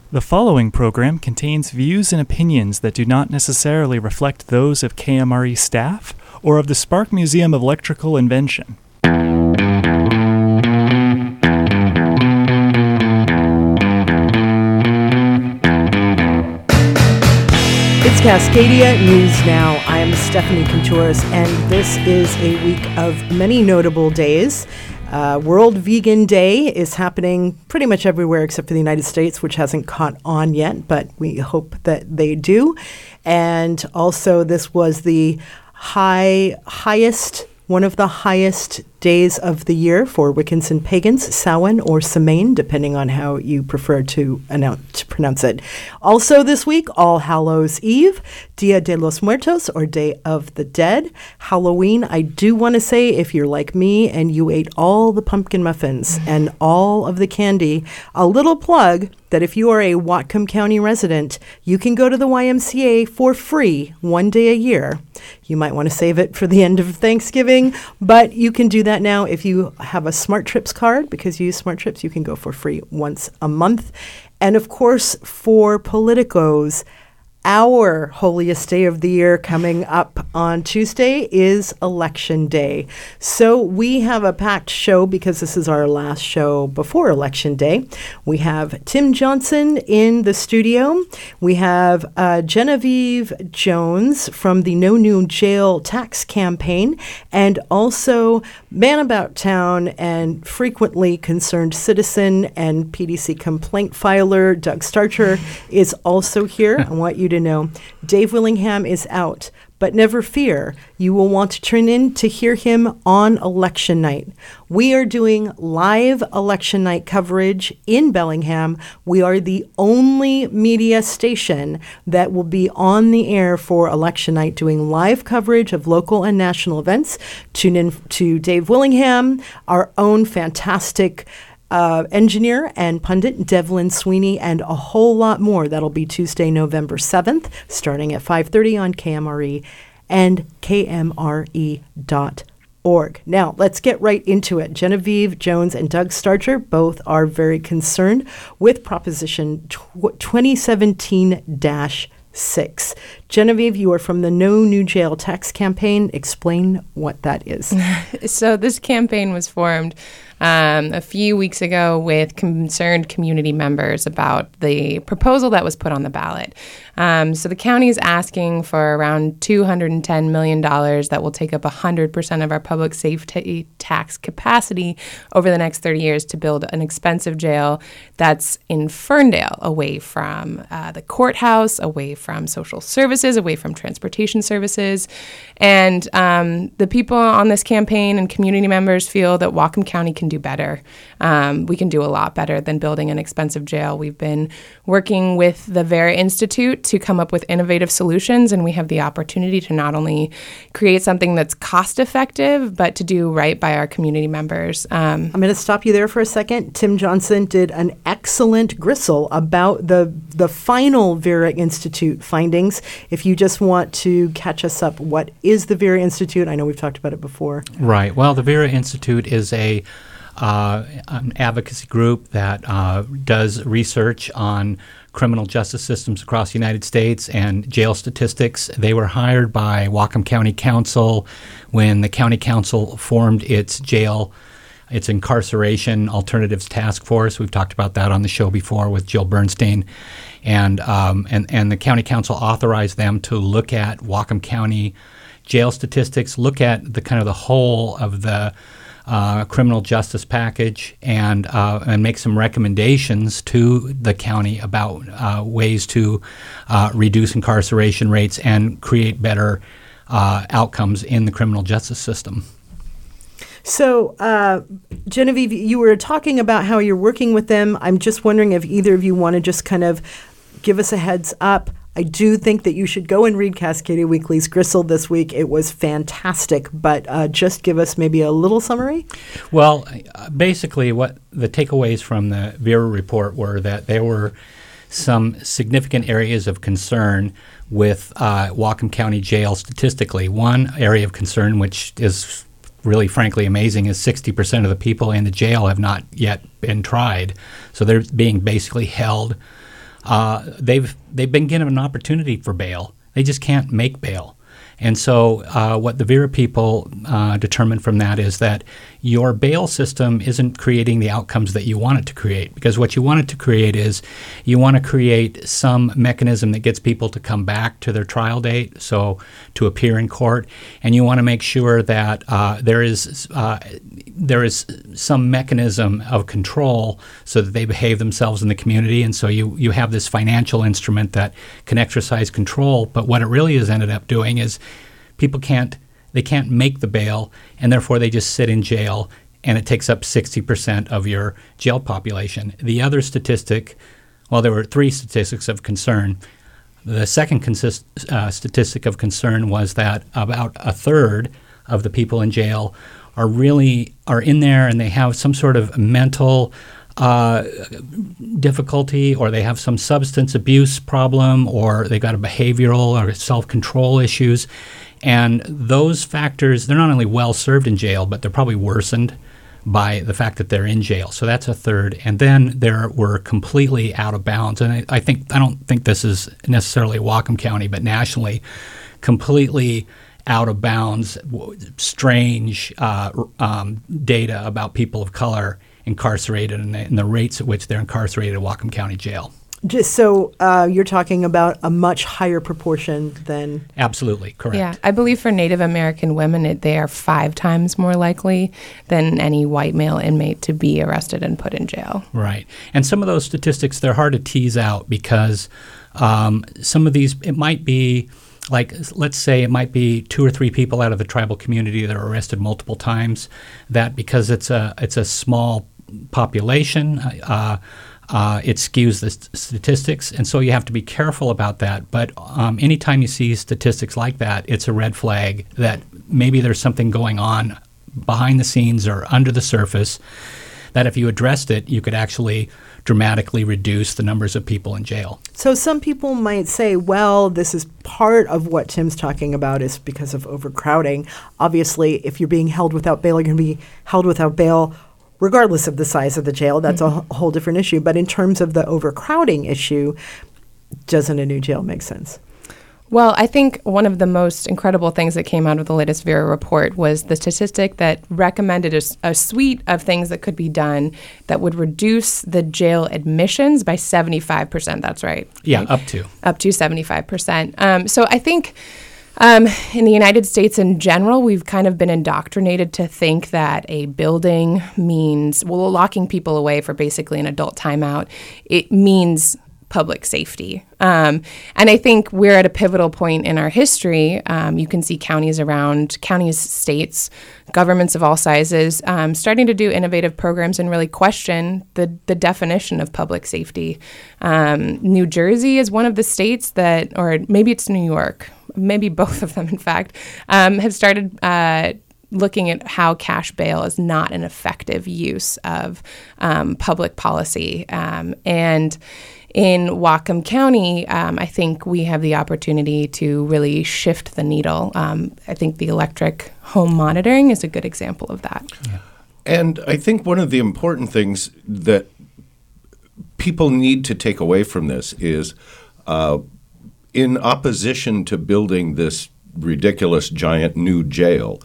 The following program contains views and opinions that do not necessarily reflect those of KMRE staff or of the Spark Museum of Electrical Invention. It's Cascadia News Now. I am Stephanie Contouris, and this is a week of many notable days. World Vegan Day is happening pretty much everywhere except for the United States, which hasn't caught on yet, but we hope that they do. And also, this was the one of the highest days of the year for Wiccans and Pagans, Samhain or Samhain, depending on how you prefer to pronounce it. Also this week, All Hallows Eve, Dia de los Muertos, or Day of the Dead. Halloween, I do want to say, if you're like me and you ate all the pumpkin muffins and all of the candy, a little plug that if you are a Whatcom County resident, you can go to the YMCA for free one day a year. You might want to save it for the end of Thanksgiving, but you can do that now if you have a Smart Trips card. Because you use Smart Trips, you can go for free once a month. And of course, for politicos, our holiest day of the year coming up on Tuesday is Election Day. So we have a packed show because this is our last show before Election Day. We have Tim Johnson in the studio. We have Genevieve Jones from the No New Jail Tax Campaign, and also Man About Town and frequently concerned citizen and PDC complaint filer Doug Starcher is also here. I want you to know Dave Willingham is out, but never fear, you will want to tune in to hear him on election night. We are doing live election night coverage in Bellingham. We are the only media station that will be on the air for election night doing live coverage of local and national events. Tune in to Dave Willingham, our own fantastic engineer and pundit Devlin Sweeney, and a whole lot more. That'll be Tuesday, November 7th, starting at 5:30 on KMRE and KMRE.org. Now, let's get right into it. Genevieve Jones and Doug Starcher both are very concerned with Proposition 2017-6. Genevieve, you are from the No New Jail Tax Campaign. Explain what that is. So this campaign was formed a few weeks ago with concerned community members about the proposal that was put on the ballot. So the county is asking for around $210 million that will take up 100% of our public safety tax capacity over the next 30 years to build an expensive jail that's in Ferndale, away from the courthouse, away from social services, away from transportation services. And the people on this campaign and community members feel that Whatcom County can do better. We can do a lot better than building an expensive jail. We've been working with the Vera Institute to come up with innovative solutions, and we have the opportunity to not only create something that's cost effective, but to do right by our community members. I'm going to stop you there for a second. Tim Johnson did an excellent gristle about the final Vera Institute findings. If you just want to catch us up, what is the Vera Institute? I know we've talked about it before. Right. Well, the Vera Institute is an advocacy group that does research on criminal justice systems across the United States and jail statistics. They were hired by Whatcom County Council when the county council formed its incarceration alternatives task force. We've talked about that on the show before with Jill Bernstein. And the county council authorized them to look at Whatcom County jail statistics, look at the kind of the whole of the criminal justice package, and make some recommendations to the county about ways to reduce incarceration rates and create better outcomes in the criminal justice system. So, Genevieve, you were talking about how you're working with them. I'm just wondering if either of you want to just kind of give us a heads up. I do think that you should go and read Cascadia Weekly's Gristle this week. It was fantastic, but just give us maybe a little summary. Well, basically what the takeaways from the Vera report were that there were some significant areas of concern with Whatcom County Jail statistically. One area of concern, which is really frankly amazing, is 60% of the people in the jail have not yet been tried. So they're being basically held they've been given an opportunity for bail. They just can't make bail. And so what the Vera people determined from that is that your bail system isn't creating the outcomes that you want it to create, because what you want it to create is you want to create some mechanism that gets people to come back to their trial date, so to appear in court, and you want to make sure that there is some mechanism of control so that they behave themselves in the community, and so you have this financial instrument that can exercise control. But what it really has ended up doing is people can't make the bail, and therefore they just sit in jail, and it takes up 60% of your jail population. The other statistic, well, there were 3 statistics of concern. The second statistic of concern was that about a third of the people in jail are in there and they have some sort of mental difficulty, or they have some substance abuse problem, or they've got a behavioral or self-control issues. And those factors, they're not only well served in jail, but they're probably worsened by the fact that they're in jail. So that's a third. And then there were completely out of bounds. And I don't think this is necessarily Whatcom County, but nationally, completely out of bounds, strange data about people of color incarcerated and the rates at which they're incarcerated at Whatcom County Jail. Just so you're talking about a much higher proportion than... Absolutely, correct. Yeah, I believe for Native American women, they are 5 times more likely than any white male inmate to be arrested and put in jail. Right. And some of those statistics, they're hard to tease out because some of these, it might be, like, let's say it might be 2 or 3 people out of the tribal community that are arrested multiple times, that because it's a small population, it skews the statistics, and so you have to be careful about that. But anytime you see statistics like that, it's a red flag that maybe there's something going on behind the scenes or under the surface, that if you addressed it, you could actually dramatically reduce the numbers of people in jail. So some people might say, well, this is part of what Tim's talking about is because of overcrowding. Obviously, if you're being held without bail, you're going to be held without bail regardless of the size of the jail. That's a whole different issue. But in terms of the overcrowding issue, doesn't a new jail make sense? Well, I think one of the most incredible things that came out of the latest Vera report was the statistic that recommended a suite of things that could be done that would reduce the jail admissions by 75%. That's right. Yeah, right? up to 75%. So I think in the United States in general, we've kind of been indoctrinated to think that a building means, well, locking people away for basically an adult timeout, it means public safety. And I think we're at a pivotal point in our history. You can see counties, states, governments of all sizes starting to do innovative programs and really question the definition of public safety. New Jersey is one of the states that, or maybe it's New York, maybe both of them, in fact, have started looking at how cash bail is not an effective use of public policy. And in Whatcom County, I think we have the opportunity to really shift the needle. I think the electric home monitoring is a good example of that. Yeah. And I think one of the important things that people need to take away from this is in opposition to building this ridiculous giant new jail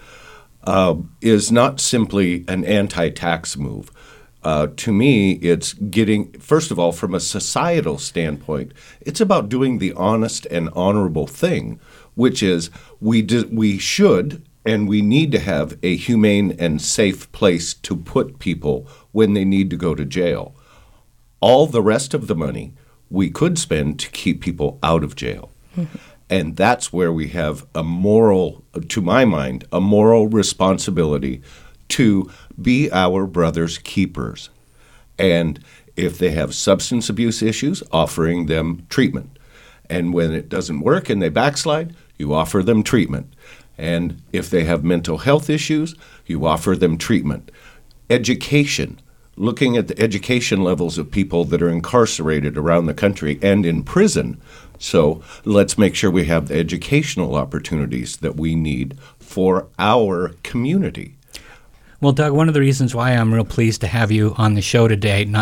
is not simply an anti-tax move. To me, it's getting, first of all, from a societal standpoint, it's about doing the honest and honorable thing, which is we should and we need to have a humane and safe place to put people when they need to go to jail. All the rest of the money we could spend to keep people out of jail. Mm-hmm. And that's where we have a moral, to my mind, a moral responsibility to be our brother's keepers. And if they have substance abuse issues, offering them treatment. And when it doesn't work and they backslide, you offer them treatment. And if they have mental health issues, you offer them treatment. Education, looking at the education levels of people that are incarcerated around the country and in prison. So let's make sure we have the educational opportunities that we need for our community. Well, Doug, one of the reasons why I'm real pleased to have you on the show today, not just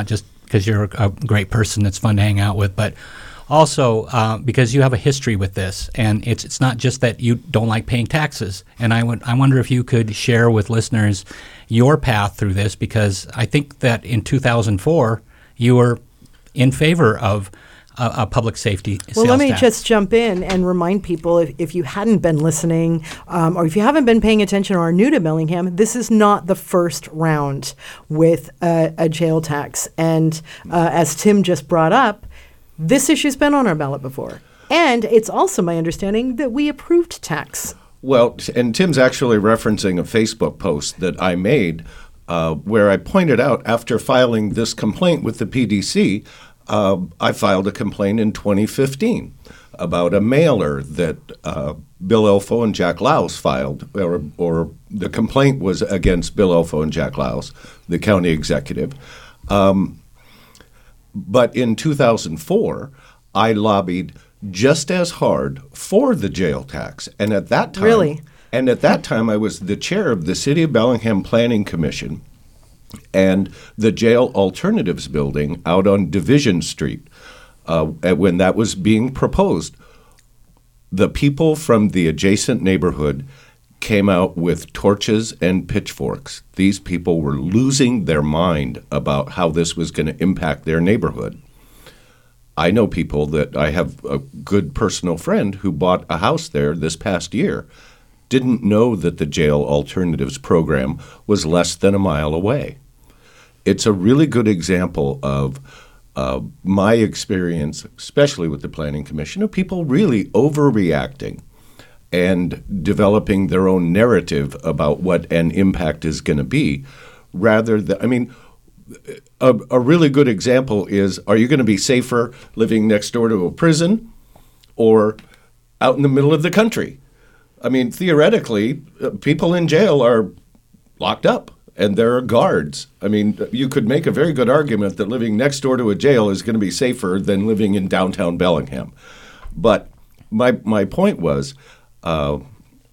because you're a great person that's fun to hang out with, but also because you have a history with this, and it's not just that you don't like paying taxes. And I wonder if you could share with listeners your path through this, because I think that in 2004 you were in favor of a public safety sales tax. Well, let me just jump in and remind people, if you hadn't been listening or if you haven't been paying attention or are new to Bellingham, this is not the first round with a jail tax. And as Tim just brought up, this issue's been on our ballot before. And it's also my understanding that we approved tax. Well, and Tim's actually referencing a Facebook post that I made where I pointed out, after filing this complaint with the PDC, I filed a complaint in 2015 about a mailer that Bill Elfo and Jack Louse filed, or the complaint was against Bill Elfo and Jack Louse, the county executive. But in 2004, I lobbied just as hard for the jail tax. And at that time, Really? And at that time, I was the chair of the City of Bellingham Planning Commission and the Jail Alternatives Building out on Division Street when that was being proposed. The people from the adjacent neighborhood came out with torches and pitchforks. These people were losing their mind about how this was going to impact their neighborhood. I know people that I have a good personal friend who bought a house there this past year, didn't know that the Jail Alternatives program was less than a mile away. It's a really good example of my experience, especially with the Planning Commission, of people really overreacting and developing their own narrative about what an impact is going to be, rather than, a really good example is, are you going to be safer living next door to a prison or out in the middle of the country? Theoretically, people in jail are locked up and there are guards. You could make a very good argument that living next door to a jail is going to be safer than living in downtown Bellingham. But my point was, I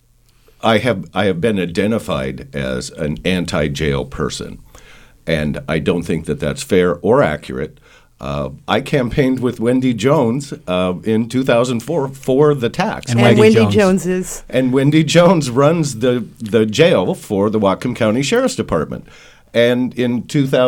have been identified as an anti-jail person, and I don't think that that's fair or accurate. I campaigned with Wendy Jones in 2004 for the tax. And Wendy Jones And Wendy Jones runs the jail for the Whatcom County Sheriff's Department. And in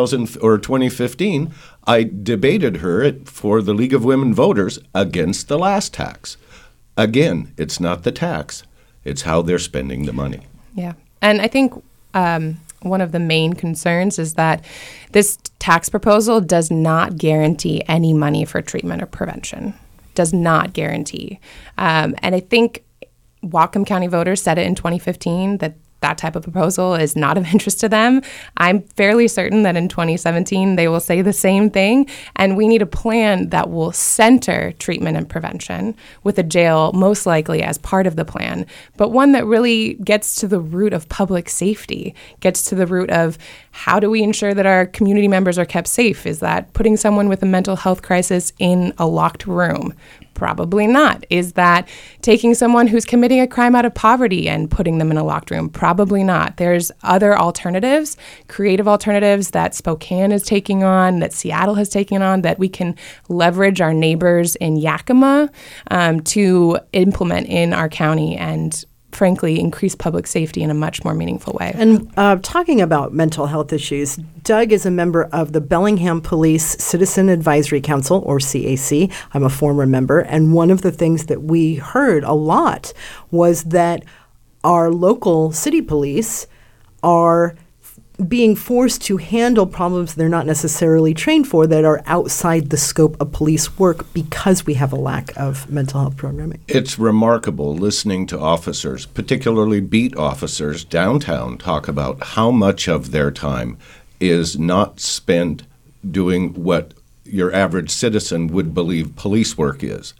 2015, I debated her for the League of Women Voters against the last tax. Again, it's not the tax. It's how they're spending the money. Yeah. And I think one of the main concerns is that this tax proposal does not guarantee any money for treatment or prevention. Does not guarantee. And I think Whatcom County voters said it in 2015 that type of proposal is not of interest to them. I'm fairly certain that in 2017 they will say the same thing, and we need a plan that will center treatment and prevention, with a jail most likely as part of the plan, but one that really gets to the root of public safety, gets to the root of how do we ensure that our community members are kept safe? Is that putting someone with a mental health crisis in a locked room? Probably not. Is that taking someone who's committing a crime out of poverty and putting them in a locked room? Probably not. There's other alternatives, creative alternatives that Spokane is taking on, that Seattle has taken on, that we can leverage our neighbors in Yakima to implement in our county and frankly, increase public safety in a much more meaningful way. And talking about mental health issues, Doug is a member of the Bellingham Police Citizen Advisory Council, or CAC. I'm a former member. And one of the things that we heard a lot was that our local city police are being forced to handle problems they're not necessarily trained for, that are outside the scope of police work because we have a lack of mental health programming. It's remarkable listening to officers, particularly beat officers downtown, talk about how much of their time is not spent doing what your average citizen would believe police work is.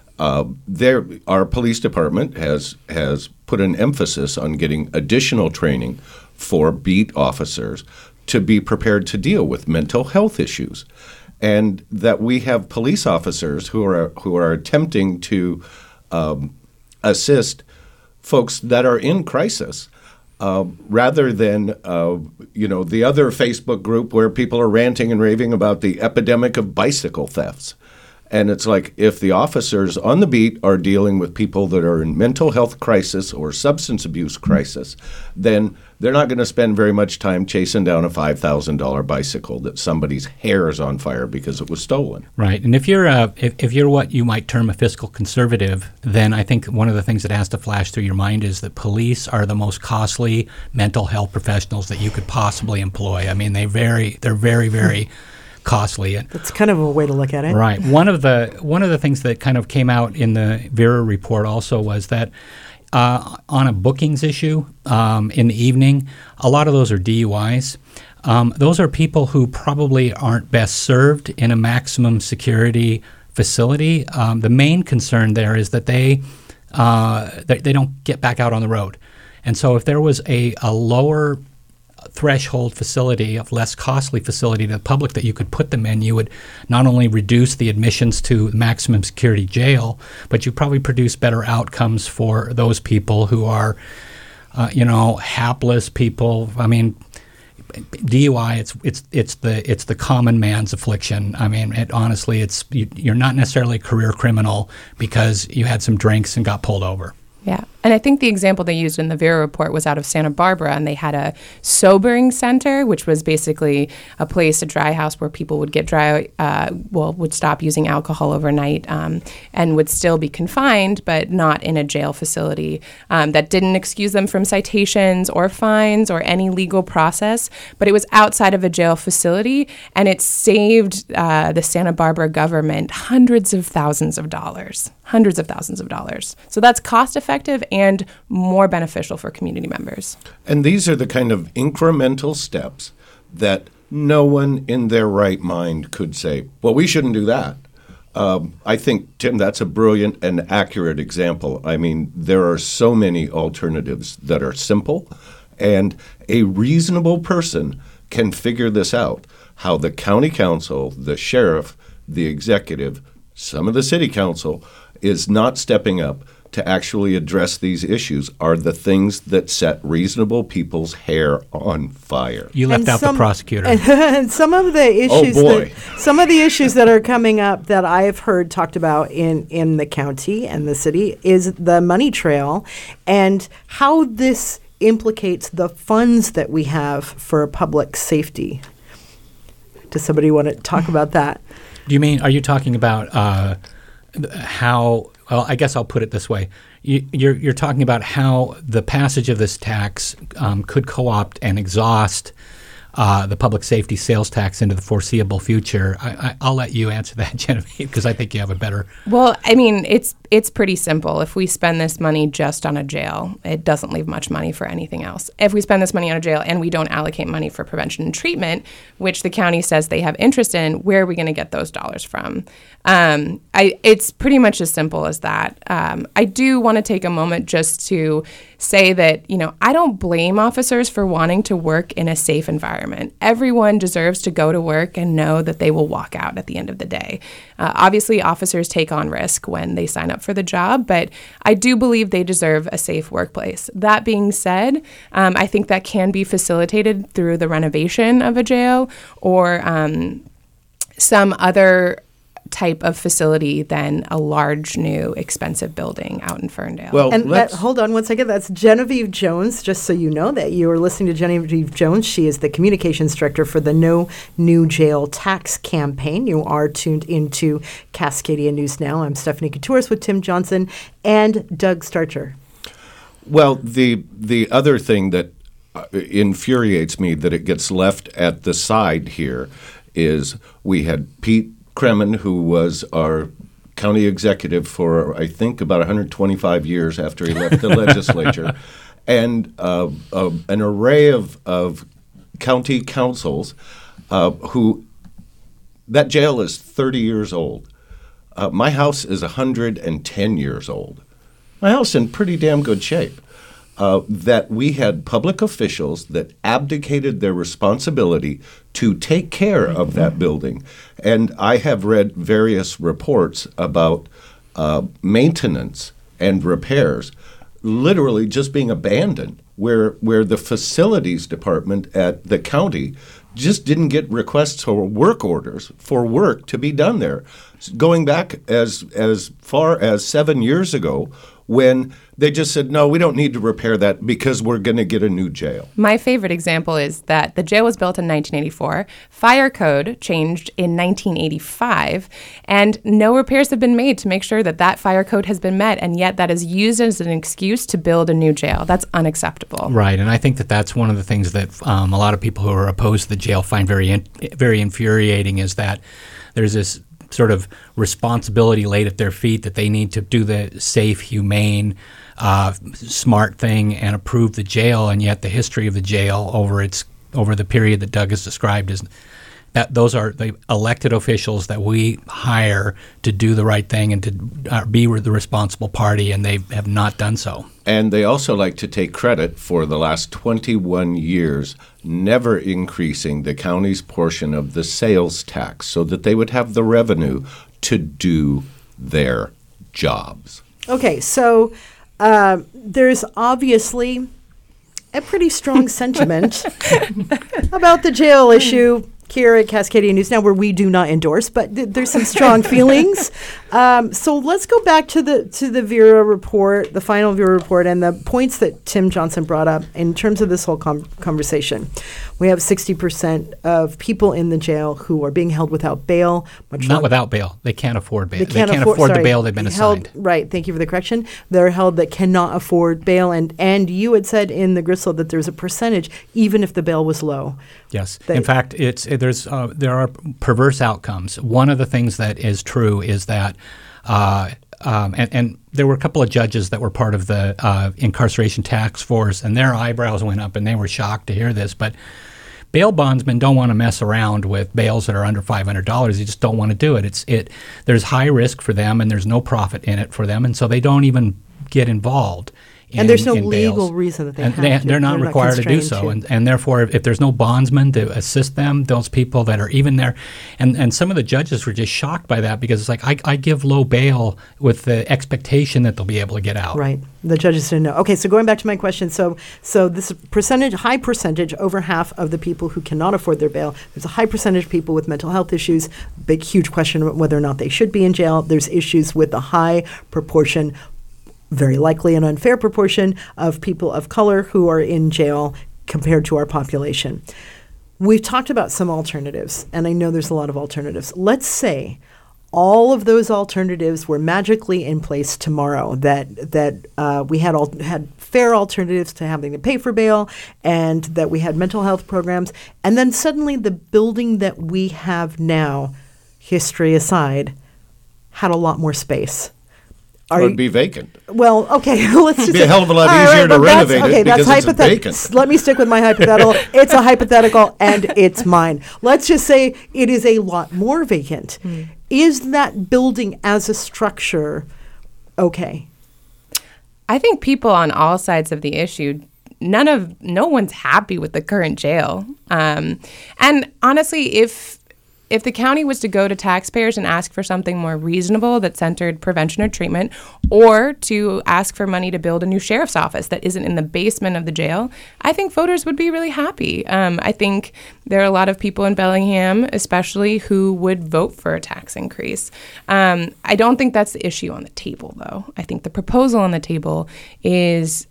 Our police department has put an emphasis on getting additional training for beat officers to be prepared to deal with mental health issues, and that we have police officers who are attempting to assist folks that are in crisis rather than the other Facebook group where people are ranting and raving about the epidemic of bicycle thefts. And it's like, if the officers on the beat are dealing with people that are in mental health crisis or substance abuse crisis, then they're not going to spend very much time chasing down a $5,000 bicycle that somebody's hair is on fire because it was stolen. Right. And if you're if you're what you might term a fiscal conservative, then I think one of the things that has to flash through your mind is that police are the most costly mental health professionals that you could possibly employ. I mean, they're very, very costly. That's kind of a way to look at it. Right. One of the things that kind of came out in the Vera report also was that on a bookings issue in the evening, a lot of those are DUIs. Those are people who probably aren't best served in a maximum security facility. The main concern there is that they don't get back out on the road. And so if there was a lower threshold facility, of less costly facility to the public that you could put them in, you would not only reduce the admissions to maximum security jail, but you probably produce better outcomes for those people who are, hapless people. I mean, DUI, it's the common man's affliction. I mean, honestly, you're not necessarily a career criminal because you had some drinks and got pulled over. Yeah. And I think the example they used in the Vera report was out of Santa Barbara, and they had a sobering center, which was basically a place, a dry house where people would get would stop using alcohol overnight and would still be confined, but not in a jail facility. That didn't excuse them from citations or fines or any legal process, but it was outside of a jail facility, and it saved the Santa Barbara government hundreds of thousands of dollars. So that's cost effective and more beneficial for community members. And these are the kind of incremental steps that no one in their right mind could say, well, we shouldn't do that. I think, Tim, that's a brilliant and accurate example. I mean, there are so many alternatives that are simple, and a reasonable person can figure this out, how the county council, the sheriff, the executive, some of the city council is not stepping up to actually address these issues are the things that set reasonable people's hair on fire. You left out the prosecutor. And some of the issues that are coming up that I've heard talked about in the county and the city is the money trail and how this implicates the funds that we have for public safety. Does somebody want to talk about that? Are you talking about how, well, I guess I'll put it this way. You're talking about how the passage of this tax could co-opt and exhaust the public safety sales tax into the foreseeable future. I'll let you answer that, Genevieve, because I think you have a better... Well, I mean, it's pretty simple. If we spend this money just on a jail, it doesn't leave much money for anything else. If we spend this money on a jail and we don't allocate money for prevention and treatment, which the county says they have interest in, where are we going to get those dollars from? It's pretty much as simple as that. I do want to take a moment just to say that, I don't blame officers for wanting to work in a safe environment. Everyone deserves to go to work and know that they will walk out at the end of the day. Obviously, officers take on risk when they sign up for the job, but I do believe they deserve a safe workplace. That being said, I think that can be facilitated through the renovation of a jail or some other type of facility than a large, new, expensive building out in Ferndale. Well, and hold on one second. That's Genevieve Jones, just so you know that you are listening to Genevieve Jones. She is the communications director for the No New Jail Tax Campaign. You are tuned into Cascadia News Now. I'm Stephanie Couture with Tim Johnson and Doug Starcher. Well, the other thing that infuriates me that it gets left at the side here is we had Pete Kremen, who was our county executive for, I think, about 125 years after he left the legislature, and an array of county councils who that jail is 30 years old. My house is 110 years old. My house is in pretty damn good shape. That we had public officials that abdicated their responsibility to take care of that building. And I have read various reports about maintenance and repairs literally just being abandoned where the facilities department at the county just didn't get requests or work orders for work to be done there. Going back as far as 7 years ago, when they just said, no, we don't need to repair that because we're going to get a new jail. My favorite example is that the jail was built in 1984, fire code changed in 1985, and no repairs have been made to make sure that that fire code has been met, and yet that is used as an excuse to build a new jail. That's unacceptable. Right, and I think that that's one of the things that a lot of people who are opposed to the jail find very infuriating, is that there's this sort of responsibility laid at their feet that they need to do the safe, humane, smart thing and approve the jail, and yet the history of the jail over the period that Doug has described is that those are the elected officials that we hire to do the right thing and to be the responsible party, and they have not done so. And they also like to take credit for the last 21 years never increasing the county's portion of the sales tax so that they would have the revenue to do their jobs. Okay, so there's obviously a pretty strong sentiment about the jail issue here at Cascadia News Now, where we do not endorse, but there's some strong feelings. So let's go back to the Vera report, the final Vera report, and the points that Tim Johnson brought up in terms of this whole conversation. We have 60% of people in the jail who are being held without bail. Not without bail. They can't afford bail. They can't afford the bail they've been assigned. Right. Thank you for the correction. They're held that cannot afford bail. And you had said in the Gristle that there's a percentage, even if the bail was low. Yes. In fact, there are perverse outcomes. One of the things that is true is that and there were a couple of judges that were part of the incarceration task force, and their eyebrows went up and they were shocked to hear this. But bail bondsmen don't want to mess around with bails that are under $500. They just don't want to do it. There's high risk for them, and there's no profit in it for them, and so they don't even get involved. And there's no legal reason that they have to. They're not required to do so. And therefore, if there's no bondsman to assist them, those people that are even there, and some of the judges were just shocked by that, because it's like, I give low bail with the expectation that they'll be able to get out. Right. The judges didn't know. Okay, so going back to my question, so this high percentage, over half of the people who cannot afford their bail, there's a high percentage of people with mental health issues, huge question about whether or not they should be in jail. There's issues with the high proportion, very likely an unfair proportion, of people of color who are in jail compared to our population. We've talked about some alternatives, and I know there's a lot of alternatives. Let's say all of those alternatives were magically in place tomorrow, that we had fair alternatives to having to pay for bail, and that we had mental health programs, and then suddenly the building that we have now, history aside, had a lot more space. It would be vacant. Well, okay, let's just... It'd be a hell of a lot easier to renovate it because it's vacant. Let me stick with my hypothetical. It's a hypothetical, and it's mine. Let's just say it is a lot more vacant. Is that building as a structure okay? I think people on all sides of the issue, no one's happy with the current jail. And honestly, if the county was to go to taxpayers and ask for something more reasonable that centered prevention or treatment, or to ask for money to build a new sheriff's office that isn't in the basement of the jail, I think voters would be really happy. I think there are a lot of people in Bellingham, especially, who would vote for a tax increase. I don't think that's the issue on the table, though. I think the proposal on the table is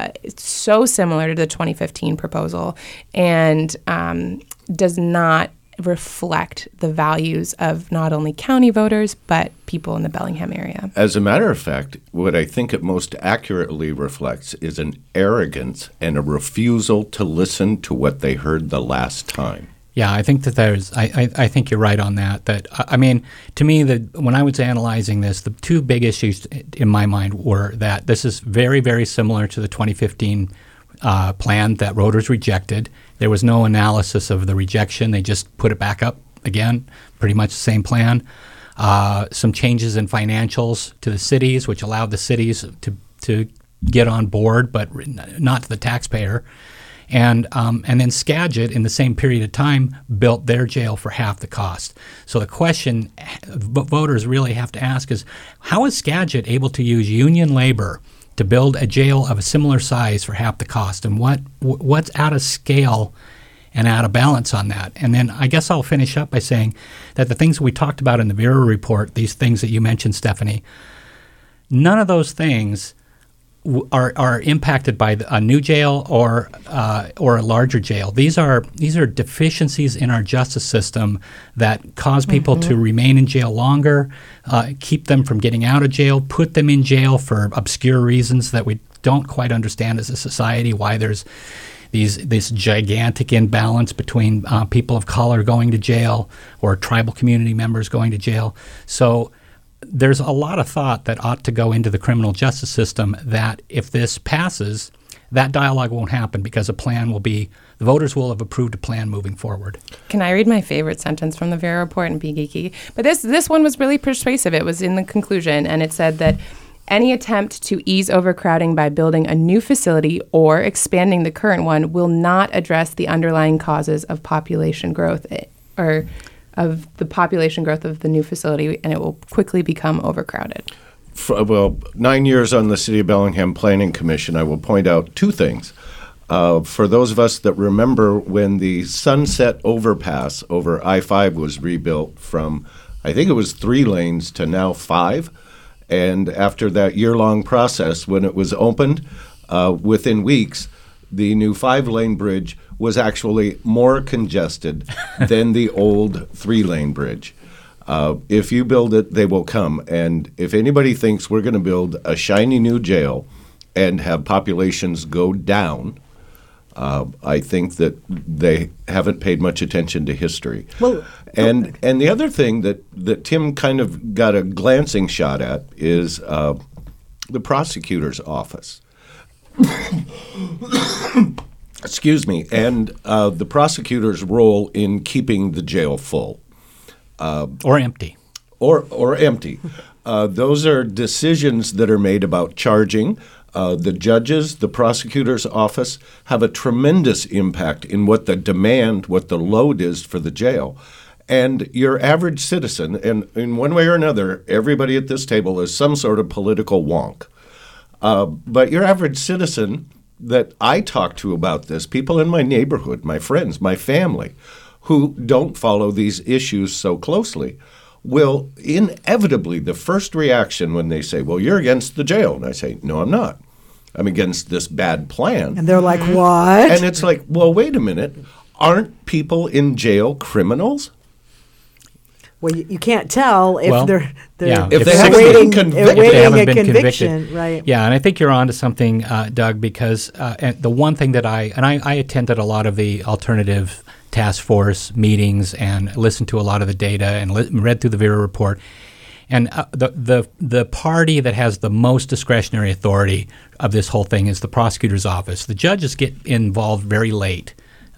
so similar to the 2015 proposal and does not reflect the values of not only county voters, but people in the Bellingham area. As a matter of fact, what I think it most accurately reflects is an arrogance and a refusal to listen to what they heard the last time. Yeah, I think that I think you're right on that. I mean, to me, when I was analyzing this, the two big issues in my mind were that this is very, very similar to the 2015 plan that voters rejected. There was no analysis of the rejection. They just put it back up again, pretty much the same plan. Some changes in financials to the cities, which allowed the cities to get on board, but not to the taxpayer. And then Skagit, in the same period of time, built their jail for half the cost. So the question voters really have to ask is, how is Skagit able to use union labor to build a jail of a similar size for half the cost, and what's out of scale and out of balance on that? And then I guess I'll finish up by saying that the things we talked about in the Vera report, these things that you mentioned, Stephanie, none of those things are impacted by a new jail or a larger jail. These are deficiencies in our justice system that cause people to remain in jail longer, keep them from getting out of jail, put them in jail for obscure reasons that we don't quite understand as a society, why there's this gigantic imbalance between people of color going to jail or tribal community members going to jail. So there's a lot of thought that ought to go into the criminal justice system that if this passes, that dialogue won't happen because the voters will have approved a plan moving forward. Can I read my favorite sentence from the Vera report and be geeky? But this one was really persuasive. It was in the conclusion, and it said that any attempt to ease overcrowding by building a new facility or expanding the current one will not address the underlying causes of population growth or of the population growth of the new facility, and it will quickly become overcrowded. 9 years on the City of Bellingham Planning Commission, I will point out two things. For those of us that remember when the Sunset Overpass over I-5 was rebuilt from, I think it was 3 lanes to now 5, and after that year-long process, when it was opened, within weeks, the new 5-lane bridge was actually more congested than the old 3-lane bridge. If you build it, they will come. And if anybody thinks we're going to build a shiny new jail and have populations go down, I think that they haven't paid much attention to history. Well, and the other thing that Tim kind of got a glancing shot at is the prosecutor's office. Excuse me, and the prosecutor's role in keeping the jail full. Or empty. Or empty. Those are decisions that are made about charging. The judges, the prosecutor's office have a tremendous impact in what the demand, what the load is for the jail. And your average citizen, and in one way or another, everybody at this table is some sort of political wonk. But your average citizen that I talk to about this, people in my neighborhood, my friends, my family, who don't follow these issues so closely, will inevitably, the first reaction when they say, well, you're against the jail. And I say, no, I'm not. I'm against this bad plan. And they're like, what? And it's like, well, wait a minute. Aren't people in jail criminals? Well, you can't tell if they're if they haven't awaiting a conviction, right? Yeah, and I think you're onto something, Doug, because the one thing that I attended a lot of the alternative task force meetings and listened to a lot of the data and read through the Vera report. And the party that has the most discretionary authority of this whole thing is the prosecutor's office. The judges get involved very late.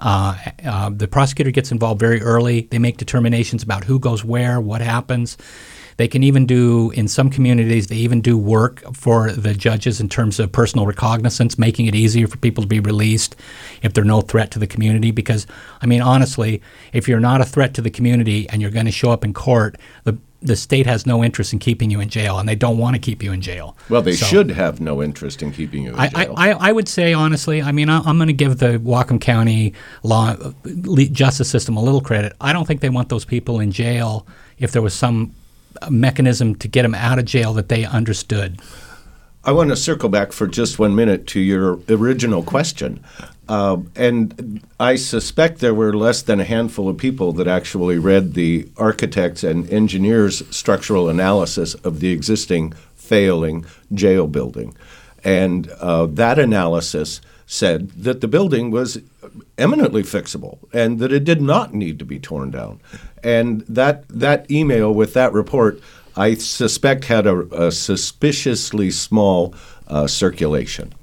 The prosecutor gets involved very early. They make determinations about who goes where, what happens. They can even do, in some communities, they even do work for the judges in terms of personal recognizance, making it easier for people to be released if they're no threat to the community. Because, I mean, honestly, if you're not a threat to the community and you're going to show up in court, the state has no interest in keeping you in jail, and they don't want to keep you in jail. Well, they should have no interest in keeping you in jail. I would say, honestly, I mean, I'm going to give the Whatcom County justice system a little credit. I don't think they want those people in jail if there was some mechanism to get them out of jail that they understood. I want to circle back for just 1 minute to your original question. And I suspect there were less than a handful of people that actually read the architects' and engineers' structural analysis of the existing failing jail building. And that analysis said that the building was eminently fixable and that it did not need to be torn down. And that email with that report, I suspect, had a suspiciously small circulation.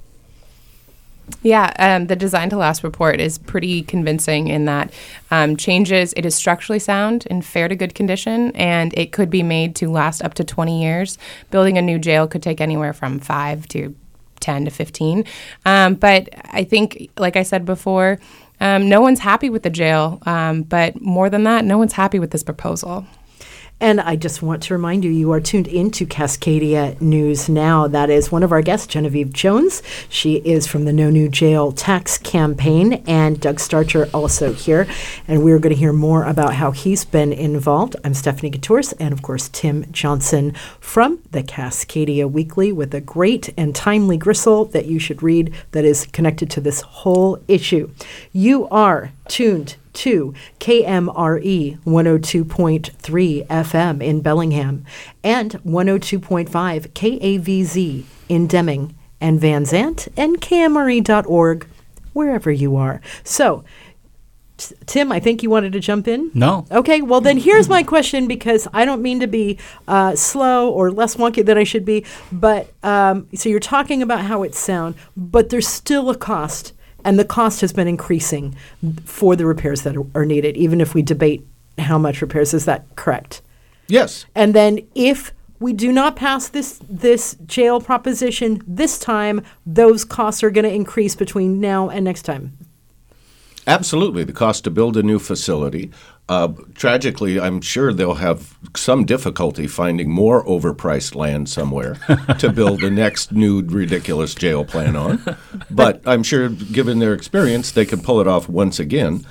Yeah, the Design to Last report is pretty convincing in that it is structurally sound and fair to good condition, and it could be made to last up to 20 years. Building a new jail could take anywhere from 5 to 10 to 15. But I think, like I said before, no one's happy with the jail. But more than that, no one's happy with this proposal. And I just want to remind you, you are tuned into Cascadia News Now. That is one of our guests, Genevieve Jones. She is from the No New Jail Tax Campaign, and Doug Starcher also here. And we're going to hear more about how he's been involved. I'm Stephanie Gatours, and of course, Tim Johnson from the Cascadia Weekly with a great and timely gristle that you should read that is connected to this whole issue. You are tuned to KMRE 102.3 FM in Bellingham and 102.5 KAVZ in Deming and Van Zant and KMRE.org, wherever you are. So, Tim, I think you wanted to jump in? No. Okay, well then here's my question, because I don't mean to be slow or less wonky than I should be, but so you're talking about how it's sound, but there's still a cost. And the cost has been increasing for the repairs that are needed, even if we debate how much repairs. Is that correct? Yes. And then if we do not pass this jail proposition this time, those costs are going to increase between now and next time. Absolutely. The cost to build a new facility. Tragically, I'm sure they'll have some difficulty finding more overpriced land somewhere to build the next new ridiculous jail plan on. But I'm sure, given their experience, they can pull it off once again.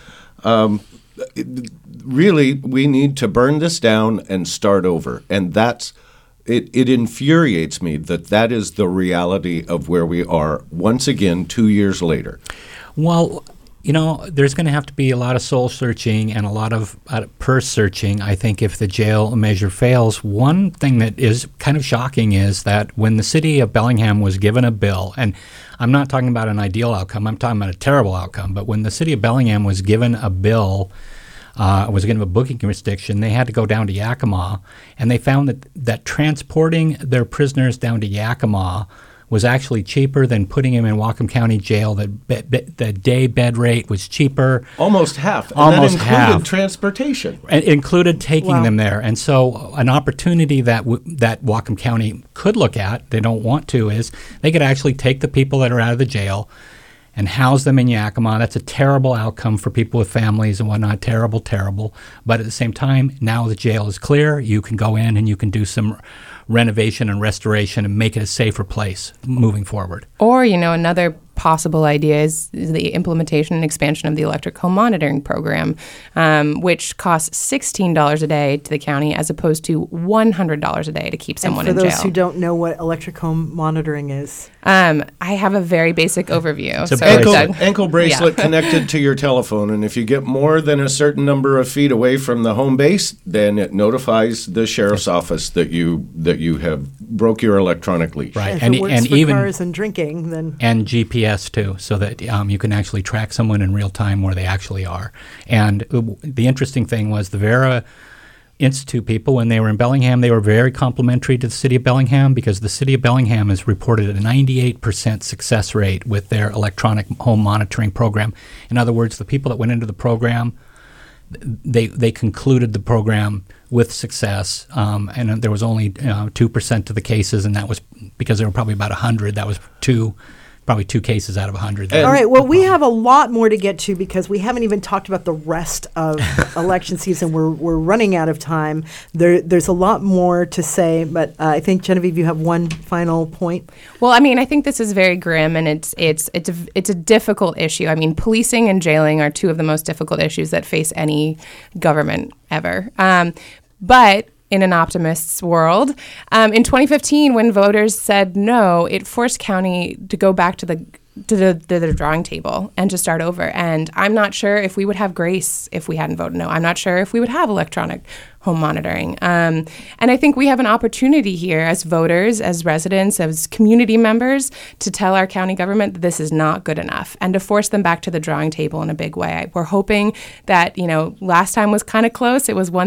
Really, we need to burn this down and start over. And that's it infuriates me that is the reality of where we are once again 2 years later. Well, there's going to have to be a lot of soul searching and a lot of purse searching, I think, if the jail measure fails. One thing that is kind of shocking is that when the city of Bellingham was given a bill, and I'm not talking about an ideal outcome, I'm talking about a terrible outcome, but when the city of Bellingham was given a bill, was given a booking jurisdiction, they had to go down to Yakima, and they found that transporting their prisoners down to Yakima was actually cheaper than putting him in Whatcom County Jail. The day bed rate was cheaper. Almost half. And Almost that included half. Transportation. It included taking Wow. them there. And so an opportunity that Whatcom County could look at, they don't want to, is they could actually take the people that are out of the jail and house them in Yakima. That's a terrible outcome for people with families and whatnot. Terrible, terrible. But at the same time, now the jail is clear. You can go in and you can do some renovation and restoration and make it a safer place moving forward. Or, another possible idea is the implementation and expansion of the electric home monitoring program, which costs $16 a day to the county as opposed to $100 a day to keep someone in and for jail. those who don't know what electric home monitoring is. I have a very basic overview. It's a So, Ankle bracelet Yeah. connected to your telephone, and if you get more than a certain number of feet away from the home base, then it notifies the sheriff's office that you have broke your electronic leash. Right. And if it works for cars and drinking, then... And GPS too, so that you can actually track someone in real time where they actually are. And the interesting thing was the Vera Institute people, when they were in Bellingham, they were very complimentary to the city of Bellingham, because the city of Bellingham has reported a 98% success rate with their electronic home monitoring program. In other words, the people that went into the program, they concluded the program with success, and there was only 2% of the cases, and that was because there were probably about 100. That was probably two cases out of 100. All right, well, we have a lot more to get to because we haven't even talked about the rest of election season. We're running out of time. There's a lot more to say, but I think, Genevieve, you have one final point. Well, I think this is very grim, and it's a difficult issue. Policing and jailing are two of the most difficult issues that face any government ever. But in an optimist's world, in 2015, when voters said no, it forced county to go back to the drawing table and to start over. And I'm not sure if we would have grace if we hadn't voted no. I'm not sure if we would have electronic home monitoring. And I think we have an opportunity here as voters, as residents, as community members to tell our county government that this is not good enough and to force them back to the drawing table in a big way. We're hoping that, last time was kind of close. It was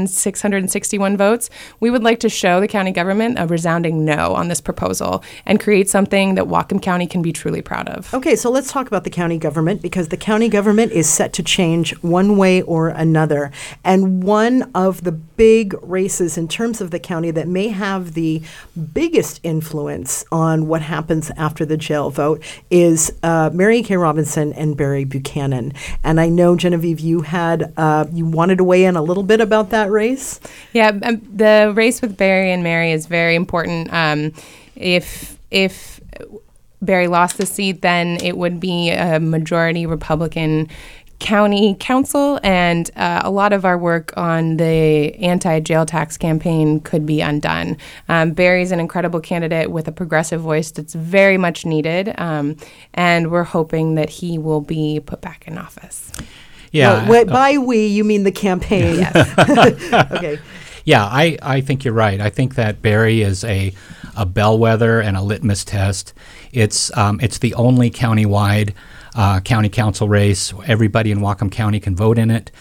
1,661 votes. We would like to show the county government a resounding no on this proposal and create something that Whatcom County can be truly proud of. Okay, so let's talk about the county government, because the county government is set to change one way or another. And one of of the big races in terms of the county that may have the biggest influence on what happens after the jail vote is Mary Kay Robinson and Barry Buchanan. And I know, Genevieve, you wanted to weigh in a little bit about that race. Yeah, the race with Barry and Mary is very important. If Barry lost the seat, then it would be a majority Republican county council, and a lot of our work on the anti-jail tax campaign could be undone. Barry's an incredible candidate with a progressive voice that's very much needed, and we're hoping that he will be put back in office. Yeah. By we, you mean the campaign. Yes. Okay. Yeah, I think you're right. I think that Barry is a bellwether and a litmus test. It's the only countywide county council race. Everybody in Whatcom County can vote in it.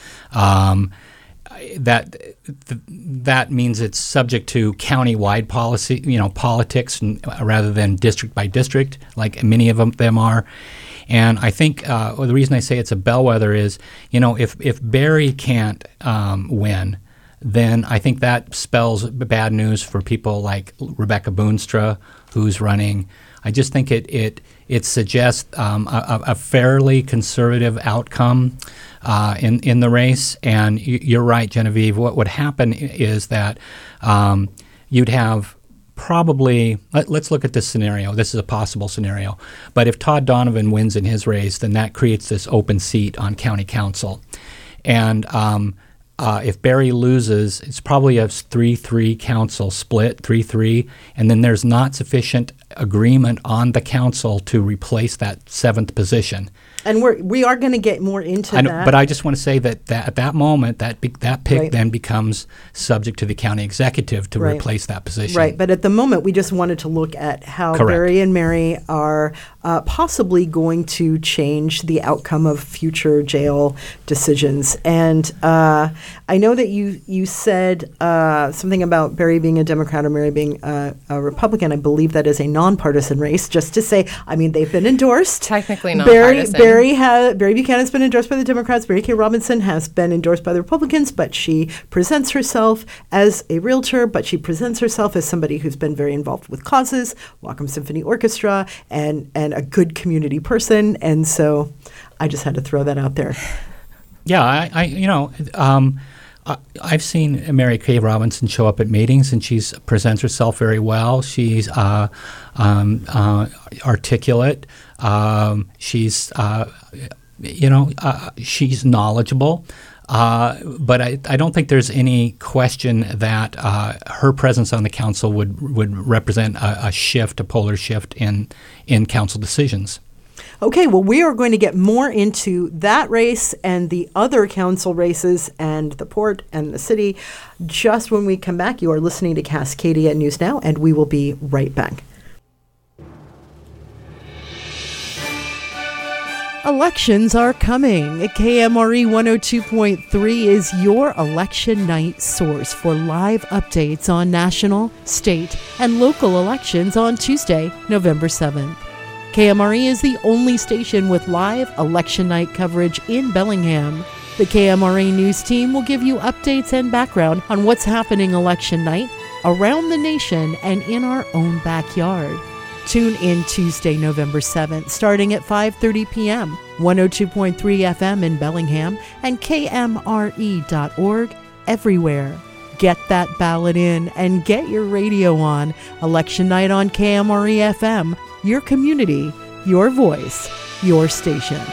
That means it's subject to countywide policy, politics, rather than district by district, like many of them are. And I think the reason I say it's a bellwether is, if Barry can't win, then I think that spells bad news for people like Rebecca Boonstra, who's running. I just think it suggests a fairly conservative outcome in the race. And you're right, Genevieve. What would happen is that you'd have probably let's look at this scenario. This is a possible scenario. But if Todd Donovan wins in his race, then that creates this open seat on county council. And if Barry loses, it's probably a 3-3 council split, 3-3, and then there's not sufficient agreement on the council to replace that seventh position. And we are going to get more into that. But I just want to say that at that moment, that pick right. then becomes subject to the county executive to right. replace that position. Right. But at the moment, we just wanted to look at how Correct. Barry and Mary are possibly going to change the outcome of future jail decisions. And I know that you said something about Barry being a Democrat or Mary being a Republican. I believe that is a nonpartisan race, just to say, I mean, they've been endorsed. Technically nonpartisan. Barry Buchanan has been endorsed by the Democrats. Mary Kay Robinson has been endorsed by the Republicans, but she presents herself as a realtor, but she presents herself as somebody who's been very involved with causes, Whatcom Symphony Orchestra, and a good community person. And so I just had to throw that out there. Yeah, I've seen Mary Kay Robinson show up at meetings, and she presents herself very well. She's articulate. She's she's knowledgeable. But I don't think there's any question that her presence on the council would represent a polar shift in council decisions. Okay, well, we are going to get more into that race and the other council races and the port and the city just when we come back. You are listening to Cascadia News Now, and we will be right back. Elections are coming. KMRE 102.3 is your election night source for live updates on national, state, and local elections on Tuesday, November 7th. KMRE is the only station with live election night coverage in Bellingham. The KMRE News team will give you updates and background on what's happening election night, around the nation, and in our own backyard. Tune in Tuesday, November 7th, starting at 5:30 p.m., 102.3 FM in Bellingham, and KMRE.org everywhere. Get that ballot in and get your radio on. Election night on KMRE FM. Your community, your voice, your station.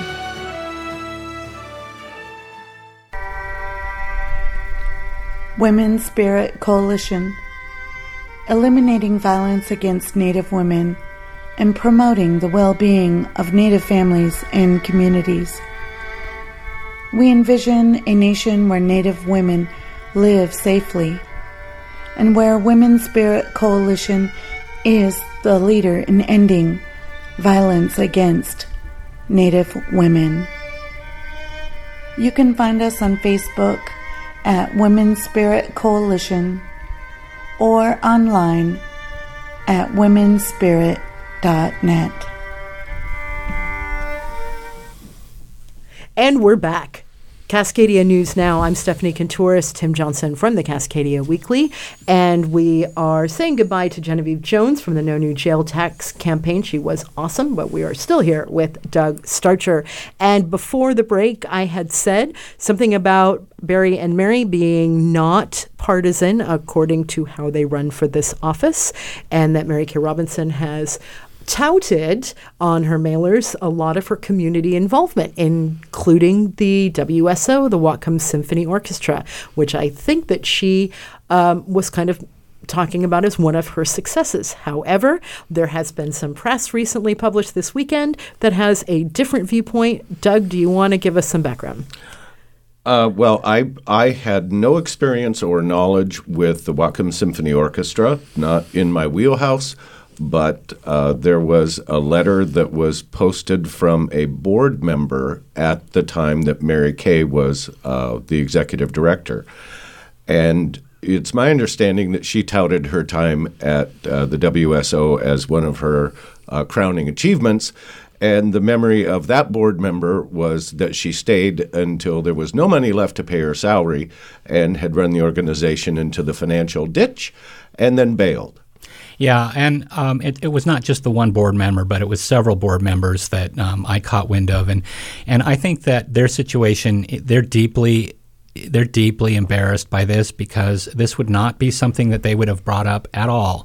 Women's Spirit Coalition, eliminating violence against Native women and promoting the well-being of Native families and communities. We envision a nation where Native women live safely and where Women's Spirit Coalition is the leader in ending violence against Native women. You can find us on Facebook at Women's Spirit Coalition or online at womensspirit.net. And we're back. Cascadia News Now. I'm Stephanie Kentouris, Tim Johnson from the Cascadia Weekly, and we are saying goodbye to Genevieve Jones from the No New Jail Tax campaign. She was awesome, but we are still here with Doug Starcher. And before the break, I had said something about Barry and Mary being not partisan according to how they run for this office, and that Mary Kay Robinson has touted on her mailers a lot of her community involvement, including the WSO, the Whatcom Symphony Orchestra, which I think that she was kind of talking about as one of her successes. However, there has been some press recently published this weekend that has a different viewpoint. Doug, do you want to give us some background? Well, I had no experience or knowledge with the Whatcom Symphony Orchestra, not in my wheelhouse. But there was a letter that was posted from a board member at the time that Mary Kay was the executive director. And it's my understanding that she touted her time at the WSO as one of her crowning achievements. And the memory of that board member was that she stayed until there was no money left to pay her salary and had run the organization into the financial ditch and then bailed. Yeah, and it was not just the one board member, but it was several board members that I caught wind of, and I think that their situation, they're deeply embarrassed by this, because this would not be something that they would have brought up at all.